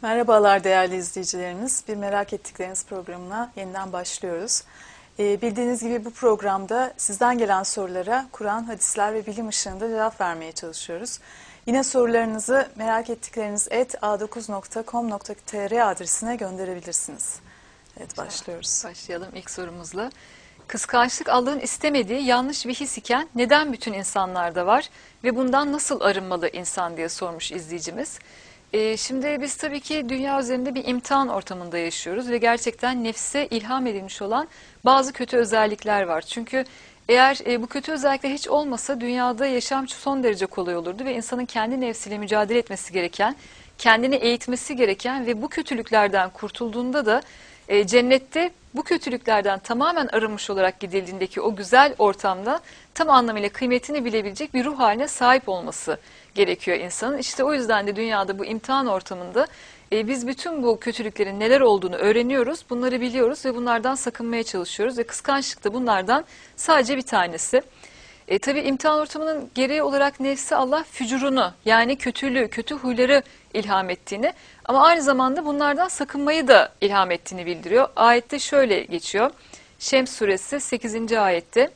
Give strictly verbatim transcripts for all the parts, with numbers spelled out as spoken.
Merhabalar değerli izleyicilerimiz. Bir Merak Ettikleriniz programına yeniden başlıyoruz. Ee, bildiğiniz gibi bu programda sizden gelen sorulara Kur'an, hadisler ve bilim ışığında cevap vermeye çalışıyoruz. Yine sorularınızı merak ettikleriniz et a dokuz nokta com nokta tr adresine gönderebilirsiniz. Evet, başlıyoruz. Başlayalım ilk sorumuzla. Kıskançlık Allah'ın istemediği yanlış bir his iken neden bütün insanlarda var ve bundan nasıl arınmalı insan diye sormuş izleyicimiz. Ee, şimdi biz tabii ki dünya üzerinde bir imtihan ortamında yaşıyoruz ve gerçekten nefse ilham edilmiş olan bazı kötü özellikler var. Çünkü eğer e, bu kötü özellikler hiç olmasa dünyada yaşam son derece kolay olurdu ve insanın kendi nefsiyle mücadele etmesi gereken, kendini eğitmesi gereken ve bu kötülüklerden kurtulduğunda da e, cennette bu kötülüklerden tamamen arınmış olarak gidildiğindeki o güzel ortamda tam anlamıyla kıymetini bilebilecek bir ruh haline sahip olması gerekiyor insanın. İşte o yüzden de dünyada bu imtihan ortamında e, biz bütün bu kötülüklerin neler olduğunu öğreniyoruz, bunları biliyoruz ve bunlardan sakınmaya çalışıyoruz ve kıskançlık da bunlardan sadece bir tanesi. E, tabii imtihan ortamının gereği olarak nefsi Allah fücurunu yani kötülüğü, kötü huyları ilham ettiğini ama aynı zamanda bunlardan sakınmayı da ilham ettiğini bildiriyor. Ayette şöyle geçiyor. Şems suresi sekizinci ayette.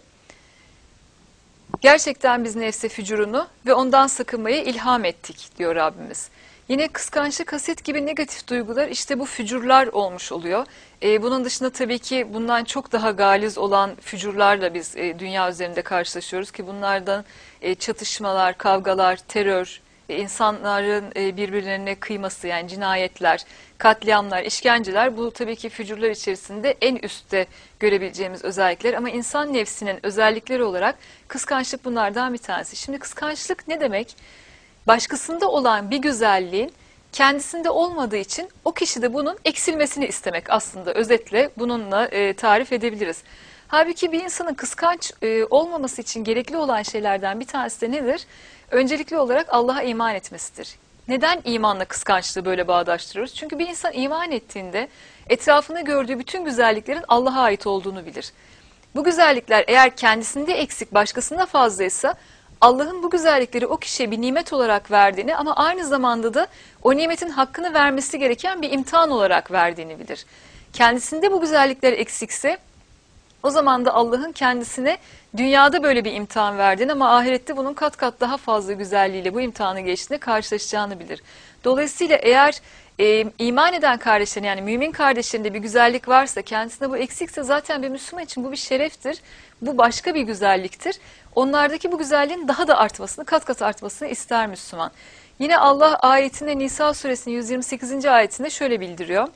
Gerçekten biz nefse fücurunu ve ondan sakınmayı ilham ettik diyor Rabbimiz. Yine kıskançlık, haset gibi negatif duygular işte bu fücurlar olmuş oluyor. Ee, bunun dışında tabii ki bundan çok daha galiz olan fücurlarla biz e, dünya üzerinde karşılaşıyoruz ki bunlardan e, çatışmalar, kavgalar, terör, e, insanların e, birbirlerine kıyması yani cinayetler, katliamlar, işkenceler bu tabii ki fücurlar içerisinde en üstte görebileceğimiz özellikler ama insan nefsinin özellikleri olarak kıskançlık bunlardan bir tanesi. Şimdi kıskançlık ne demek? Başkasında olan bir güzelliğin kendisinde olmadığı için o kişide bunun eksilmesini istemek aslında özetle bununla e, tarif edebiliriz. Halbuki bir insanın kıskanç e, olmaması için gerekli olan şeylerden bir tanesi de nedir? Öncelikli olarak Allah'a iman etmesidir. Neden imanla kıskançlığı böyle bağdaştırıyoruz? Çünkü bir insan iman ettiğinde etrafında gördüğü bütün güzelliklerin Allah'a ait olduğunu bilir. Bu güzellikler eğer kendisinde eksik başkasında fazlaysa Allah'ın bu güzellikleri o kişiye bir nimet olarak verdiğini ama aynı zamanda da o nimetin hakkını vermesi gereken bir imtihan olarak verdiğini bilir. Kendisinde bu güzellikler eksikse o zaman da Allah'ın kendisine dünyada böyle bir imtihan verdiğini ama ahirette bunun kat kat daha fazla güzelliğiyle bu imtihanı geçtiğinde karşılaşacağını bilir. Dolayısıyla eğer e, iman eden kardeşlerin yani mümin kardeşlerinde bir güzellik varsa kendisinde bu eksikse zaten bir Müslüman için bu bir şereftir. Bu başka bir güzelliktir. Onlardaki bu güzelliğin daha da artmasını, kat kat artmasını ister Müslüman. Yine Allah ayetinde Nisa suresinin yüz yirmi sekizinci ayetinde şöyle bildiriyor.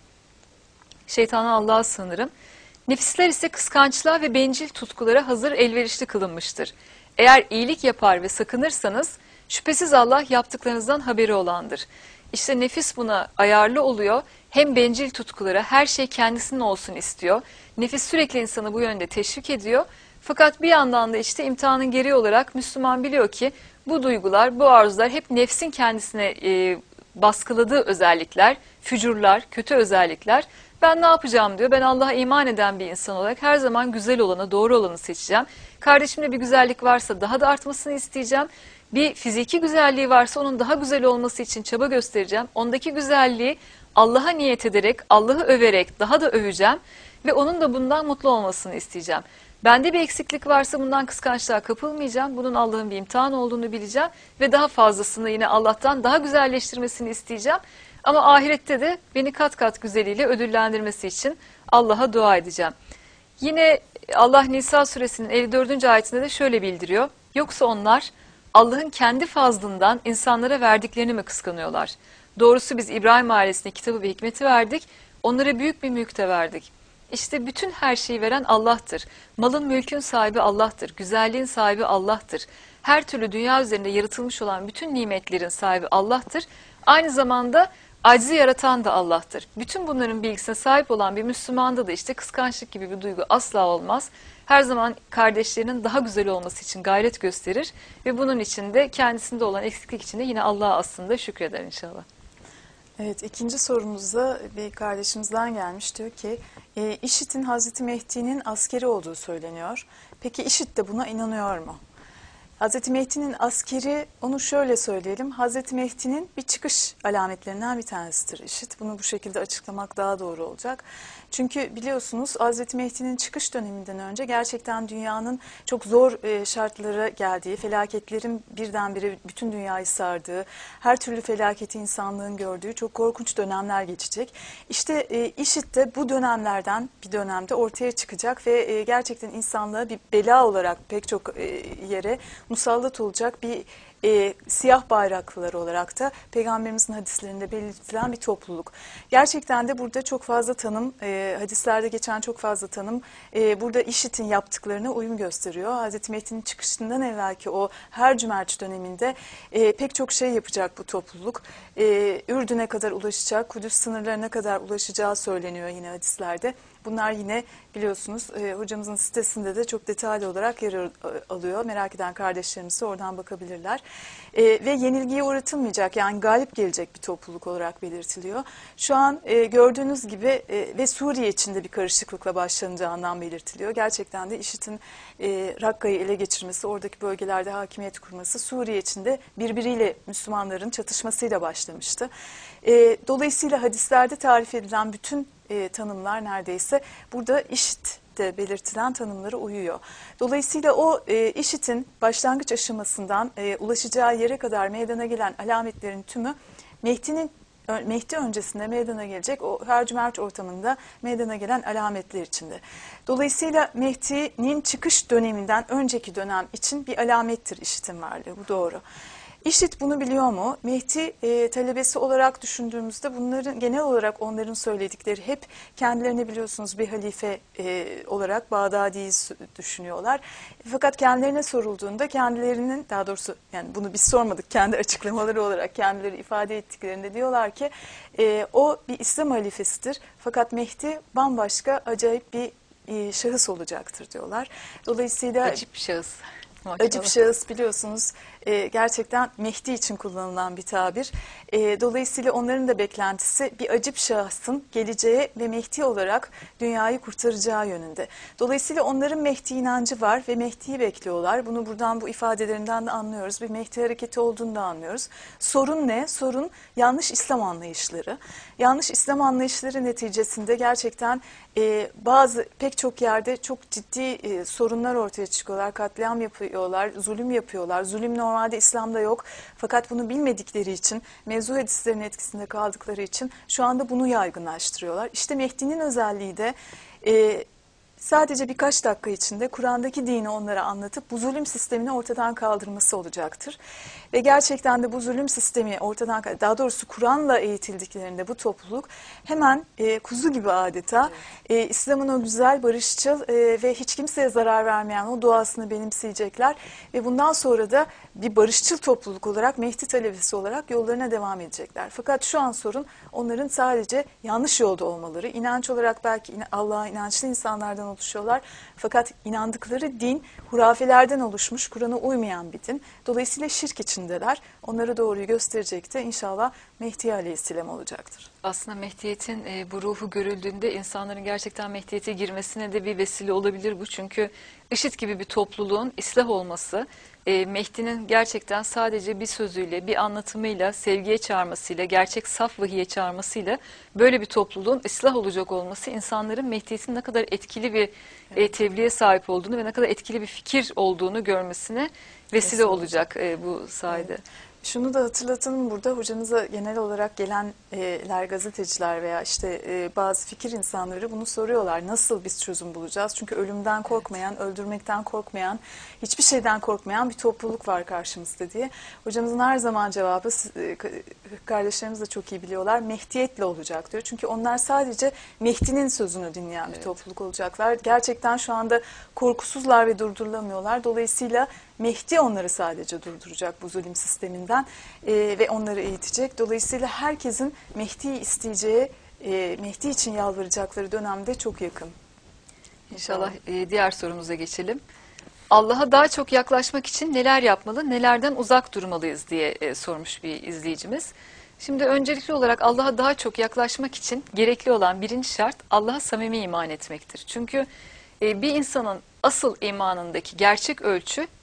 Şeytana Allah'a sığınırım. Nefisler ise kıskançlığa ve bencil tutkulara hazır elverişli kılınmıştır. Eğer iyilik yapar ve sakınırsanız şüphesiz Allah yaptıklarınızdan haberi olandır. İşte nefis buna ayarlı oluyor. Hem bencil tutkulara her şey kendisinin olsun istiyor. Nefis sürekli insanı bu yönde teşvik ediyor. Fakat bir yandan da işte imtihanın gereği olarak Müslüman biliyor ki bu duygular, bu arzular hep nefsin kendisine e, baskıladığı özellikler, fücurlar, kötü özellikler. Ben ne yapacağım diyor. Ben Allah'a iman eden bir insan olarak her zaman güzel olanı, doğru olanı seçeceğim. Kardeşimde bir güzellik varsa daha da artmasını isteyeceğim. Bir fiziki güzelliği varsa onun daha güzel olması için çaba göstereceğim. Ondaki güzelliği Allah'a niyet ederek, Allah'ı överek daha da öveceğim. Ve onun da bundan mutlu olmasını isteyeceğim. Bende bir eksiklik varsa bundan kıskançlığa kapılmayacağım. Bunun Allah'ın bir imtihan olduğunu bileceğim. Ve daha fazlasını yine Allah'tan daha güzelleştirmesini isteyeceğim. Ama ahirette de beni kat kat güzeliyle ödüllendirmesi için Allah'a dua edeceğim. Yine Allah Nisa suresinin elli dördüncü ayetinde de şöyle bildiriyor. Yoksa onlar Allah'ın kendi fazlından insanlara verdiklerini mi kıskanıyorlar? Doğrusu biz İbrahim ailesine kitabı ve hikmeti verdik. Onlara büyük bir mülk de verdik. İşte bütün her şeyi veren Allah'tır. Malın mülkün sahibi Allah'tır. Güzelliğin sahibi Allah'tır. Her türlü dünya üzerinde yaratılmış olan bütün nimetlerin sahibi Allah'tır. Aynı zamanda acizi yaratan da Allah'tır. Bütün bunların bilgisine sahip olan bir Müslümanda da işte kıskançlık gibi bir duygu asla olmaz. Her zaman kardeşlerinin daha güzel olması için gayret gösterir ve bunun için de kendisinde olan eksiklik için de yine Allah'a aslında şükreder inşallah. Evet, ikinci sorumuzda bir kardeşimizden gelmiş. Diyor ki, e, IŞİD'in Hazreti Mehdi'nin askeri olduğu söyleniyor. Peki IŞİD de buna inanıyor mu? Hazreti Mehdi'nin askeri, onu şöyle söyleyelim, Hazreti Mehdi'nin bir çıkış alametlerinden bir tanesidir IŞİD. Bunu bu şekilde açıklamak daha doğru olacak. Çünkü biliyorsunuz Hazreti Mehdi'nin çıkış döneminden önce gerçekten dünyanın çok zor e, şartlara geldiği, felaketlerin birdenbire bütün dünyayı sardığı, her türlü felaketi insanlığın gördüğü çok korkunç dönemler geçecek. İşte e, IŞİD de bu dönemlerden bir dönemde ortaya çıkacak ve e, gerçekten insanlığa bir bela olarak pek çok e, yere musallat olacak bir e, siyah bayraklılar olarak da Peygamberimizin hadislerinde belirtilen bir topluluk. Gerçekten de burada çok fazla tanım, e, hadislerde geçen çok fazla tanım e, burada IŞİD'in yaptıklarına uyum gösteriyor. Hazreti Mehdi'nin çıkışından evvelki o her cümerç döneminde e, pek çok şey yapacak bu topluluk. E, Ürdün'e kadar ulaşacak, Kudüs sınırlarına kadar ulaşacağı söyleniyor yine hadislerde. Bunlar yine biliyorsunuz e, hocamızın sitesinde de çok detaylı olarak yer alıyor. Merak eden kardeşlerimiz oradan bakabilirler. E, ve yenilgiye uğratılmayacak, yani galip gelecek bir topluluk olarak belirtiliyor. Şu an e, gördüğünüz gibi e, ve Suriye içinde bir karışıklıkla başlanacağından belirtiliyor. Gerçekten de IŞİD'in e, Rakka'yı ele geçirmesi, oradaki bölgelerde hakimiyet kurması Suriye içinde birbiriyle Müslümanların çatışmasıyla başlamıştı. E, dolayısıyla hadislerde tarif edilen bütün E, tanımlar neredeyse burada IŞİD'de belirtilen tanımlara uyuyor. Dolayısıyla o e, IŞİD'in başlangıç aşamasından e, ulaşacağı yere kadar meydana gelen alametlerin tümü Mehdi'nin Mehdi öncesinde meydana gelecek o hercümerç ortamında meydana gelen alametler içinde. Dolayısıyla Mehdi'nin çıkış döneminden önceki dönem için bir alamettir IŞİD'in varlığı. Bu doğru. IŞİD bunu biliyor mu? Mehdi e, talebesi olarak düşündüğümüzde bunların genel olarak onların söyledikleri hep kendilerini biliyorsunuz bir halife e, olarak Bağdadi'yi düşünüyorlar. Fakat kendilerine sorulduğunda kendilerinin, daha doğrusu yani bunu biz sormadık, kendi açıklamaları olarak kendileri ifade ettiklerinde diyorlar ki e, o bir İslam halifesidir. Fakat Mehdi bambaşka acayip bir e, şahıs olacaktır diyorlar. Dolayısıyla Acip bir şahıs. Maşallah. Acip şahıs biliyorsunuz e, gerçekten Mehdi için kullanılan bir tabir. E, dolayısıyla onların da beklentisi bir acip şahsın geleceği ve Mehdi olarak dünyayı kurtaracağı yönünde. Dolayısıyla onların Mehdi inancı var ve Mehdi'yi bekliyorlar. Bunu buradan bu ifadelerinden de anlıyoruz. Bir Mehdi hareketi olduğunu da anlıyoruz. Sorun ne? Sorun yanlış İslam anlayışları. Yanlış İslam anlayışları neticesinde gerçekten e, bazı pek çok yerde çok ciddi e, sorunlar ortaya çıkıyorlar. Katliam yapıyorlar, zulüm yapıyorlar. Zulüm normalde İslam'da yok. Fakat bunu bilmedikleri için, mevzu hadislerin etkisinde kaldıkları için şu anda bunu yaygınlaştırıyorlar. İşte Mehdi'nin özelliği de e, sadece birkaç dakika içinde Kur'an'daki dini onlara anlatıp bu zulüm sistemini ortadan kaldırması olacaktır. Ve gerçekten de bu zulüm sistemi ortadan, daha doğrusu Kur'an'la eğitildiklerinde bu topluluk hemen e, kuzu gibi adeta e, İslam'ın o güzel, barışçıl e, ve hiç kimseye zarar vermeyen o doğasını benimseyecekler. Ve bundan sonra da bir barışçıl topluluk olarak, Mehdi talebesi olarak yollarına devam edecekler. Fakat şu an sorun onların sadece yanlış yolda olmaları. İnanç olarak belki Allah'a inançlı insanlardan oluşuyorlar. Fakat inandıkları din hurafelerden oluşmuş, Kur'an'a uymayan bir din. Dolayısıyla şirk içindeler. Onlara doğruyu gösterecek de inşallah Mehdi Aleyhisselam olacaktır. Aslında Mehdiyet'in e, bu ruhu görüldüğünde insanların gerçekten Mehdiyet'e girmesine de bir vesile olabilir bu. Çünkü IŞİD gibi bir topluluğun ıslah olması, e, Mehdi'nin gerçekten sadece bir sözüyle, bir anlatımıyla, sevgiye çağırmasıyla, gerçek saf vahiye çağırmasıyla böyle bir topluluğun ıslah olacak olması insanların Mehdiyet'in ne kadar etkili bir e, tebliğe sahip olduğunu ve ne kadar etkili bir fikir olduğunu görmesine vesile olacak e, bu sayede. Evet. Şunu da hatırlatalım, burada hocamıza genel olarak gelenler, gazeteciler veya işte e, bazı fikir insanları bunu soruyorlar. Nasıl biz çözüm bulacağız? Çünkü ölümden korkmayan, öldürmekten korkmayan, hiçbir şeyden korkmayan bir topluluk var karşımızda diye. Hocamızın her zaman cevabı, e, kardeşlerimiz de çok iyi biliyorlar, Mehdiyetle olacak diyor. Çünkü onlar sadece Mehdi'nin sözünü dinleyen bir evet. topluluk olacaklar. Gerçekten şu anda korkusuzlar ve durdurulamıyorlar. Dolayısıyla Mehdi onları sadece durduracak bu zulüm sisteminden e, ve onları eğitecek. Dolayısıyla herkesin Mehdi'yi isteyeceği, e, Mehdi için yalvaracakları dönemde çok yakın. İnşallah e, diğer sorumuza geçelim. Allah'a daha çok yaklaşmak için neler yapmalı, nelerden uzak durmalıyız diye e, sormuş bir izleyicimiz. Şimdi öncelikli olarak Allah'a daha çok yaklaşmak için gerekli olan birinci şart Allah'a samimi iman etmektir. Çünkü e, bir insanın asıl imanındaki gerçek ölçü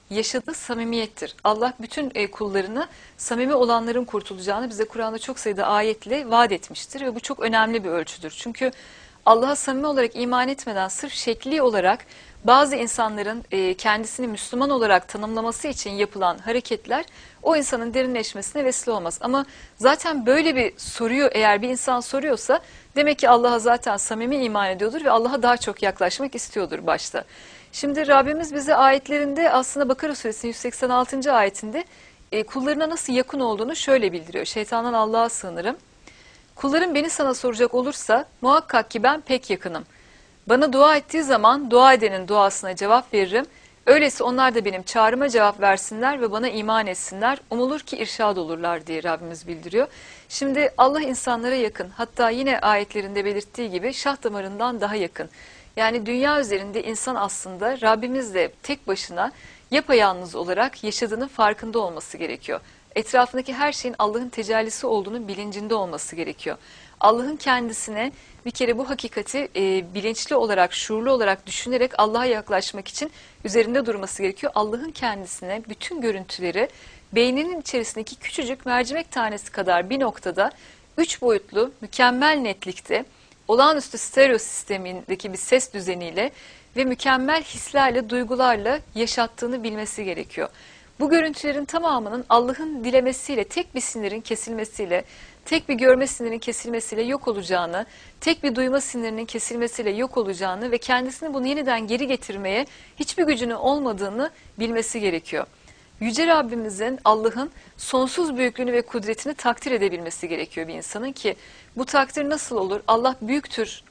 yaşadığı samimiyettir. Allah bütün e, kullarını samimi olanların kurtulacağını bize Kur'an'da çok sayıda ayetle vaat etmiştir ve bu çok önemli bir ölçüdür. Çünkü Allah'a samimi olarak iman etmeden sırf şekli olarak bazı insanların e, kendisini Müslüman olarak tanımlaması için yapılan hareketler o insanın derinleşmesine vesile olmaz. Ama zaten böyle bir soruyu eğer bir insan soruyorsa demek ki Allah'a zaten samimi iman ediyordur ve Allah'a daha çok yaklaşmak istiyordur başta. Şimdi Rabbimiz bize ayetlerinde aslında Bakara suresinin yüz seksen altıncı ayetinde e, kullarına nasıl yakın olduğunu şöyle bildiriyor. Şeytandan Allah'a sığınırım. Kullarım beni sana soracak olursa muhakkak ki ben pek yakınım. Bana dua ettiği zaman dua edenin duasına cevap veririm. Öyleyse onlar da benim çağrıma cevap versinler ve bana iman etsinler. Umulur ki irşad olurlar diye Rabbimiz bildiriyor. Şimdi Allah insanlara yakın, hatta yine ayetlerinde belirttiği gibi şah damarından daha yakın. Yani dünya üzerinde insan aslında Rabbimizle tek başına yapayalnız olarak yaşadığının farkında olması gerekiyor. Etrafındaki her şeyin Allah'ın tecellisi olduğunun bilincinde olması gerekiyor. Allah'ın kendisine bir kere bu hakikati e, bilinçli olarak, şuurlu olarak düşünerek Allah'a yaklaşmak için üzerinde durması gerekiyor. Allah'ın kendisine bütün görüntüleri beyninin içerisindeki küçücük mercimek tanesi kadar bir noktada üç boyutlu mükemmel netlikte olağanüstü stereo sistemindeki bir ses düzeniyle ve mükemmel hislerle, duygularla yaşattığını bilmesi gerekiyor. Bu görüntülerin tamamının Allah'ın dilemesiyle, tek bir sinirin kesilmesiyle, tek bir görme sinirinin kesilmesiyle yok olacağını, tek bir duyma sinirinin kesilmesiyle yok olacağını ve kendisini bunu yeniden geri getirmeye hiçbir gücünün olmadığını bilmesi gerekiyor. Yüce Rabbimizin, Allah'ın sonsuz büyüklüğünü ve kudretini takdir edebilmesi gerekiyor bir insanın ki bu takdir nasıl olur? Allah büyüktür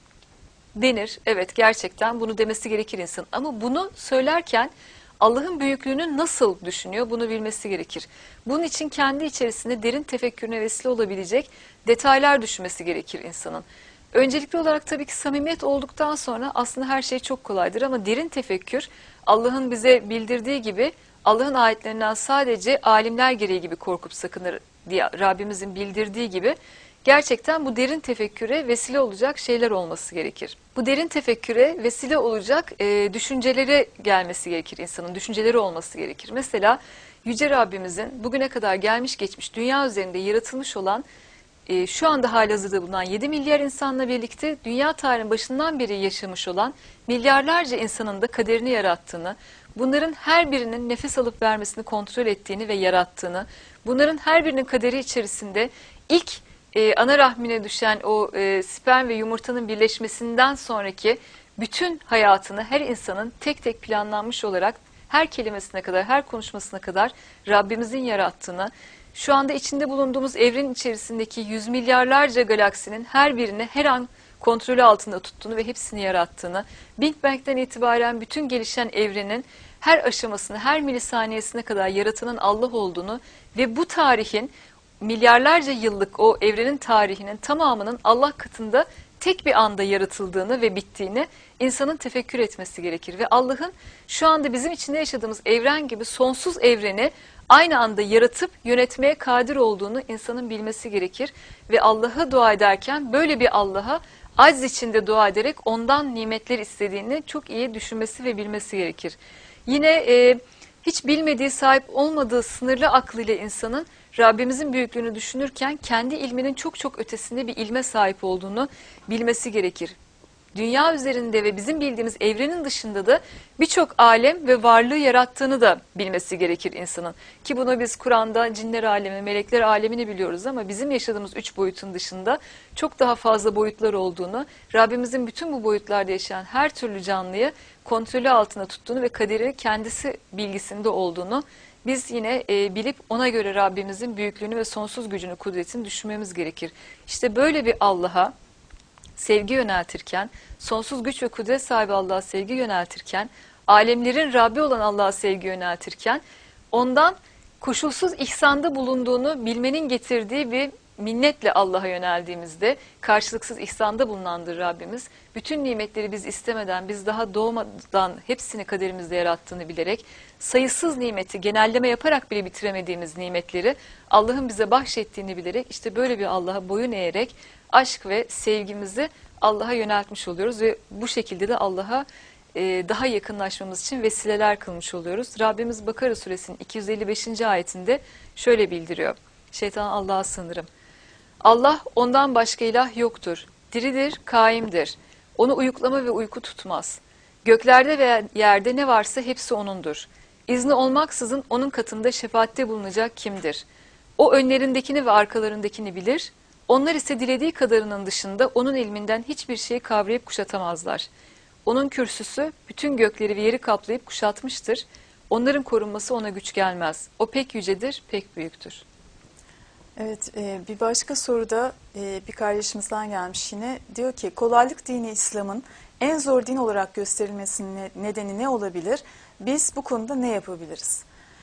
denir. Evet, gerçekten bunu demesi gerekir insan. Ama bunu söylerken Allah'ın büyüklüğünü nasıl düşünüyor bunu bilmesi gerekir. Bunun için kendi içerisinde derin tefekkürüne vesile olabilecek detaylar düşünmesi gerekir insanın. Öncelikli olarak tabii ki samimiyet olduktan sonra aslında her şey çok kolaydır ama derin tefekkür Allah'ın bize bildirdiği gibi Allah'ın ayetlerinden sadece alimler gereği gibi korkup sakınır diye Rabbimizin bildirdiği gibi gerçekten bu derin tefekküre vesile olacak şeyler olması gerekir. Bu derin tefekküre vesile olacak e, düşüncelere gelmesi gerekir insanın, düşünceleri olması gerekir. Mesela Yüce Rabbimizin bugüne kadar gelmiş geçmiş dünya üzerinde yaratılmış olan e, şu anda halihazırda bulunan yedi milyar insanla birlikte dünya tarihinin başından beri yaşamış olan milyarlarca insanın da kaderini yarattığını, bunların her birinin nefes alıp vermesini kontrol ettiğini ve yarattığını, bunların her birinin kaderi içerisinde ilk e, ana rahmine düşen o e, sperm ve yumurtanın birleşmesinden sonraki bütün hayatını her insanın tek tek planlanmış olarak her kelimesine kadar, her konuşmasına kadar Rabbimizin yarattığını, şu anda içinde bulunduğumuz evrenin içerisindeki yüz milyarlarca galaksinin her birini her an kontrolü altında tuttuğunu ve hepsini yarattığını, Big Bang'den itibaren bütün gelişen evrenin her aşamasını, her milisaniyesine kadar yaratanın Allah olduğunu ve bu tarihin milyarlarca yıllık o evrenin tarihinin tamamının Allah katında tek bir anda yaratıldığını ve bittiğini insanın tefekkür etmesi gerekir. Ve Allah'ın şu anda bizim içinde yaşadığımız evren gibi sonsuz evreni aynı anda yaratıp yönetmeye kadir olduğunu insanın bilmesi gerekir. Ve Allah'a dua ederken böyle bir Allah'a acz içinde dua ederek ondan nimetler istediğini çok iyi düşünmesi ve bilmesi gerekir. Yine e, hiç bilmediği, sahip olmadığı sınırlı aklıyla insanın Rabbimizin büyüklüğünü düşünürken kendi ilminin çok çok ötesinde bir ilme sahip olduğunu bilmesi gerekir. Dünya üzerinde ve bizim bildiğimiz evrenin dışında da birçok alem ve varlığı yarattığını da bilmesi gerekir insanın. Ki bunu biz Kur'an'da cinler alemi, melekler alemini biliyoruz ama bizim yaşadığımız üç boyutun dışında çok daha fazla boyutlar olduğunu, Rabbimizin bütün bu boyutlarda yaşayan her türlü canlıyı kontrolü altında tuttuğunu ve kaderi kendisi bilgisinde olduğunu biz yine e, bilip ona göre Rabbimizin büyüklüğünü ve sonsuz gücünü, kudretini düşünmemiz gerekir. İşte böyle bir Allah'a sevgi yöneltirken, sonsuz güç ve kudret sahibi Allah'a sevgi yöneltirken, alemlerin Rabbi olan Allah'a sevgi yöneltirken, ondan koşulsuz ihsanda bulunduğunu bilmenin getirdiği bir minnetle Allah'a yöneldiğimizde, karşılıksız ihsanda bulunandır Rabbimiz. Bütün nimetleri biz istemeden, biz daha doğmadan hepsini kaderimizde yarattığını bilerek, sayısız nimeti genelleme yaparak bile bitiremediğimiz nimetleri Allah'ın bize bahşettiğini bilerek, işte böyle bir Allah'a boyun eğerek aşk ve sevgimizi Allah'a yöneltmiş oluyoruz ve bu şekilde de Allah'a e, daha yakınlaşmamız için vesileler kılmış oluyoruz. Rabbimiz Bakara suresinin iki yüz elli beşinci ayetinde şöyle bildiriyor. Şeytan Allah'a sığınırım. Allah ondan başka ilah yoktur. Diridir, kaimdir. Onu uyuklama ve uyku tutmaz. Göklerde ve yerde ne varsa hepsi O'nundur. İzni olmaksızın O'nun katında şefaatte bulunacak kimdir? O önlerindekini ve arkalarındakini bilir. Onlar ise dilediği kadarının dışında O'nun ilminden hiçbir şeyi kavrayıp kuşatamazlar. O'nun kürsüsü bütün gökleri ve yeri kaplayıp kuşatmıştır. Onların korunması O'na güç gelmez. O pek yücedir, pek büyüktür. Evet, e, bir başka soruda e, bir kardeşimizden gelmiş yine. Diyor ki kolaylık dini İslam'ın en zor din olarak gösterilmesinin nedeni ne olabilir? Biz bu konuda ne yapabiliriz?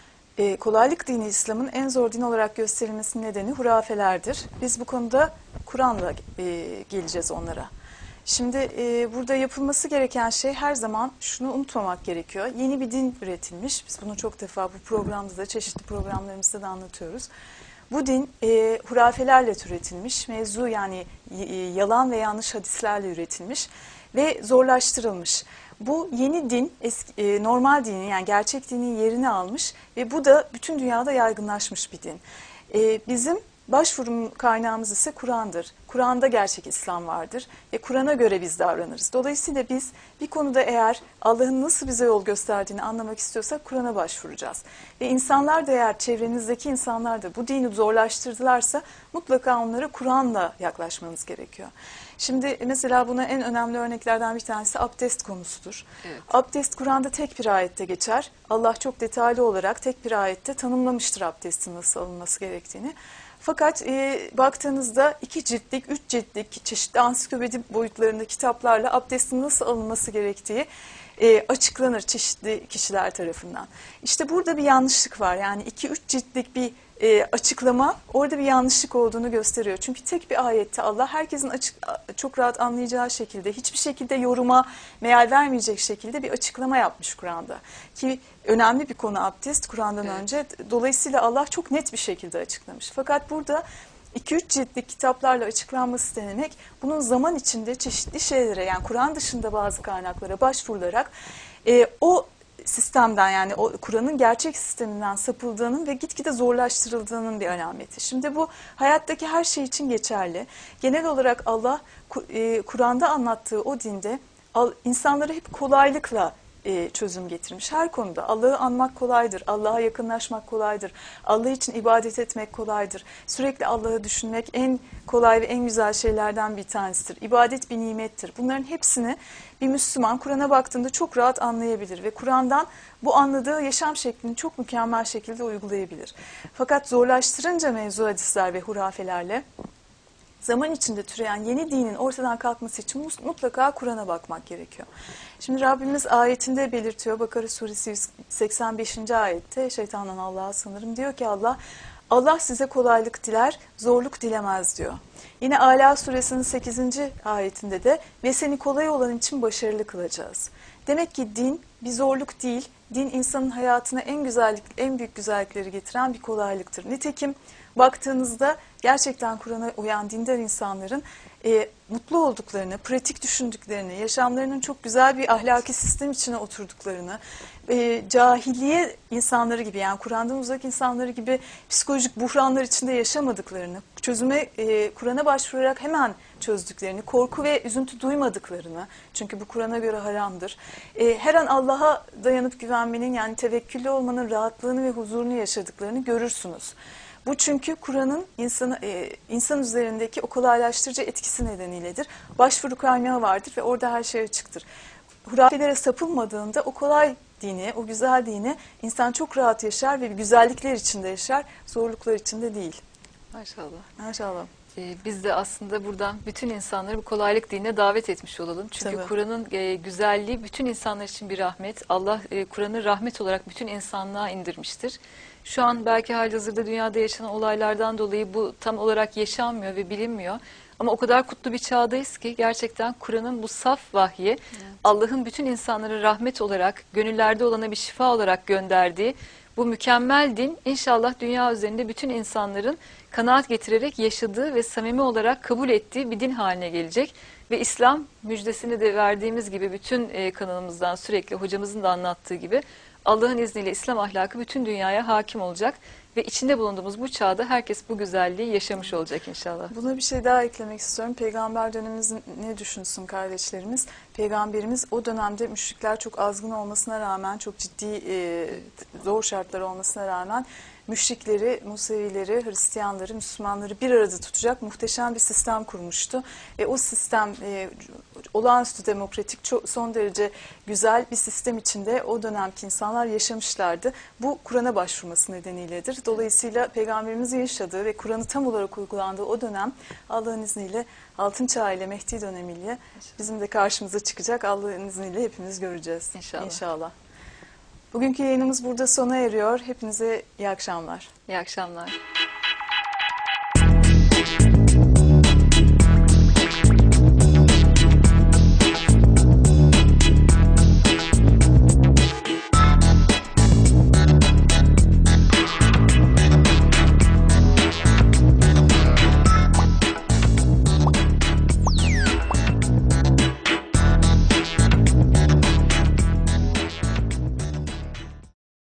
E, kolaylık dini İslam'ın en zor din olarak gösterilmesinin nedeni hurafelerdir. Biz bu konuda Kur'an'la e, geleceğiz onlara. Şimdi e, burada yapılması gereken şey her zaman şunu unutmamak gerekiyor. Yeni bir din üretilmiş. Biz bunu çok defa bu programda da çeşitli programlarımızda da anlatıyoruz. Bu din e, hurafelerle türetilmiş, mevzu yani e, yalan ve yanlış hadislerle üretilmiş ve zorlaştırılmış. Bu yeni din eski, e, normal dinin yani gerçek dinin yerini almış ve bu da bütün dünyada yaygınlaşmış bir din. E, bizim başvurum kaynağımız ise Kur'an'dır. Kur'an'da gerçek İslam vardır ve Kur'an'a göre biz davranırız. Dolayısıyla biz bir konuda eğer Allah'ın nasıl bize yol gösterdiğini anlamak istiyorsak Kur'an'a başvuracağız. Ve insanlar da eğer çevrenizdeki insanlar da bu dini zorlaştırdılarsa mutlaka onlara Kur'an'la yaklaşmanız gerekiyor. Şimdi mesela buna en önemli örneklerden bir tanesi abdest konusudur. Evet. Abdest Kur'an'da tek bir ayette geçer. Allah çok detaylı olarak tek bir ayette tanımlamıştır abdestin nasıl alınması gerektiğini. Fakat e, baktığınızda iki ciltlik, üç ciltlik çeşitli ansiklopedi boyutlarında kitaplarla abdestin nasıl alınması gerektiği e, açıklanır çeşitli kişiler tarafından. İşte burada bir yanlışlık var. Yani iki üç ciltlik bir e, açıklama orada bir yanlışlık olduğunu gösteriyor. Çünkü tek bir ayette Allah herkesin açık, çok rahat anlayacağı şekilde, hiçbir şekilde yoruma meal vermeyecek şekilde bir açıklama yapmış Kur'an'da. Ki önemli bir konu abdest Kur'an'dan evet. önce. Dolayısıyla Allah çok net bir şekilde açıklamış. Fakat burada iki üç ciltlik kitaplarla açıklanması denemek bunun zaman içinde çeşitli şeylere yani Kur'an dışında bazı kaynaklara başvurularak e, o sistemden yani o Kur'an'ın gerçek sisteminden sapıldığının ve gitgide zorlaştırıldığının bir alameti. Şimdi bu hayattaki her şey için geçerli. Genel olarak Allah e, Kur'an'da anlattığı o dinde insanlara hep kolaylıkla E, çözüm getirmiş. Her konuda Allah'ı anmak kolaydır, Allah'a yakınlaşmak kolaydır, Allah için ibadet etmek kolaydır. Sürekli Allah'ı düşünmek en kolay ve en güzel şeylerden bir tanesidir. İbadet bir nimettir. Bunların hepsini bir Müslüman Kur'an'a baktığında çok rahat anlayabilir ve Kur'an'dan bu anladığı yaşam şeklini çok mükemmel şekilde uygulayabilir. Fakat zorlaştırınca mevzu hadisler ve hurafelerle zaman içinde türeyen yeni dinin ortadan kalkması için mutlaka Kur'an'a bakmak gerekiyor. Şimdi Rabbimiz ayetinde belirtiyor, Bakara suresi yüz seksen beşinci ayette, şeytandan Allah'a sığınırım, diyor ki Allah, Allah size kolaylık diler, zorluk dilemez diyor. Yine Ala suresinin sekizinci ayetinde de ve seni kolay olan için başarılı kılacağız. Demek ki din bir zorluk değil, din insanın hayatına en güzellik, en büyük güzellikleri getiren bir kolaylıktır. Nitekim baktığınızda gerçekten Kur'an'a uyan dindar insanların e, mutlu olduklarını, pratik düşündüklerini, yaşamlarının çok güzel bir ahlaki sistem içine oturduklarını, e, cahiliye insanları gibi yani Kur'an'dan uzak insanları gibi psikolojik buhranlar içinde yaşamadıklarını, çözüme e, Kur'an'a başvurarak hemen çözdüklerini, korku ve üzüntü duymadıklarını, çünkü bu Kur'an'a göre haramdır, e, her an Allah'a dayanıp güvenmenin yani tevekküllü olmanın rahatlığını ve huzurunu yaşadıklarını görürsünüz. Bu çünkü Kur'an'ın insanı, e, insan üzerindeki o kolaylaştırıcı etkisi nedeniyledir. Başvuru kaynağı vardır ve orada her şey açıktır. Hurafelere sapılmadığında o kolay dini, o güzel dini insan çok rahat yaşar ve güzellikler içinde yaşar, zorluklar içinde değil. Maşallah. Maşallah. Ee, biz de aslında buradan bütün insanları bu kolaylık dinine davet etmiş olalım. Çünkü Kur'an'ın e, güzelliği bütün insanlar için bir rahmet. Allah e, Kur'an'ı rahmet olarak bütün insanlığa indirmiştir. Şu an belki halihazırda dünyada yaşanan olaylardan dolayı bu tam olarak yaşanmıyor ve bilinmiyor. Ama o kadar kutlu bir çağdayız ki gerçekten Kur'an'ın bu saf vahyi, evet. Allah'ın bütün insanlara rahmet olarak, gönüllerde olana bir şifa olarak gönderdiği Bu mükemmel din inşallah dünya üzerinde bütün insanların kanaat getirerek yaşadığı ve samimi olarak kabul ettiği bir din haline gelecek. Ve İslam müjdesini de verdiğimiz gibi bütün e, kanalımızdan sürekli hocamızın da anlattığı gibi Allah'ın izniyle İslam ahlakı bütün dünyaya hakim olacak. Ve içinde bulunduğumuz bu çağda herkes bu güzelliği yaşamış olacak inşallah. Buna bir şey daha eklemek istiyorum. Peygamber dönemimiz ne düşünsün kardeşlerimiz? Peygamberimiz o dönemde müşrikler çok azgın olmasına rağmen, çok ciddi e, zor şartlar olmasına rağmen müşrikleri, Musevileri, Hristiyanları, Müslümanları bir arada tutacak muhteşem bir sistem kurmuştu. E, o sistem e, olağanüstü demokratik, çok, son derece güzel bir sistem içinde o dönemki insanlar yaşamışlardı. Bu Kur'an'a başvurması nedeniyledir. Dolayısıyla Peygamberimizin yaşadığı ve Kur'an'ı tam olarak uygulandığı o dönem Allah'ın izniyle Altın Çağ ile Mehdi dönemiyle bizim de karşımıza çıkacak. Allah'ın izniyle hepimiz göreceğiz. İnşallah. İnşallah. Bugünkü yayınımız burada sona eriyor. Hepinize iyi akşamlar. İyi akşamlar.